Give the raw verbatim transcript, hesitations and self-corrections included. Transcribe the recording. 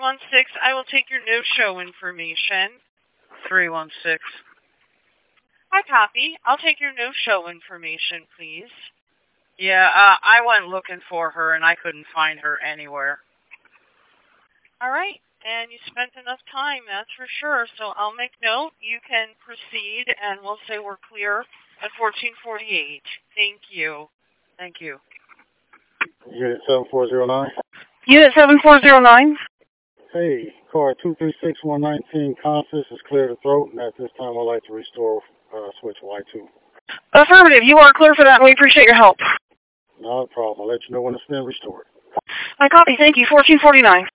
one six. I will take your no-show information. three one six. Hi, copy. I'll take your no-show information, please. Yeah, uh, I went looking for her, and I couldn't find her anywhere. All right. And you spent enough time, that's for sure. So I'll make note. You can proceed, and we'll say we're clear at fourteen forty-eight. Thank you. Thank you. Unit seven four zero nine. Unit seven four zero nine. Hey, car two three six one nineteen Constance is clear to throat, and at this time I'd like to restore uh, switch Y two. Affirmative. You are clear for that, and we appreciate your help. Not a problem. I'll let you know when it's been restored. I copy. Thank you. fourteen forty-nine.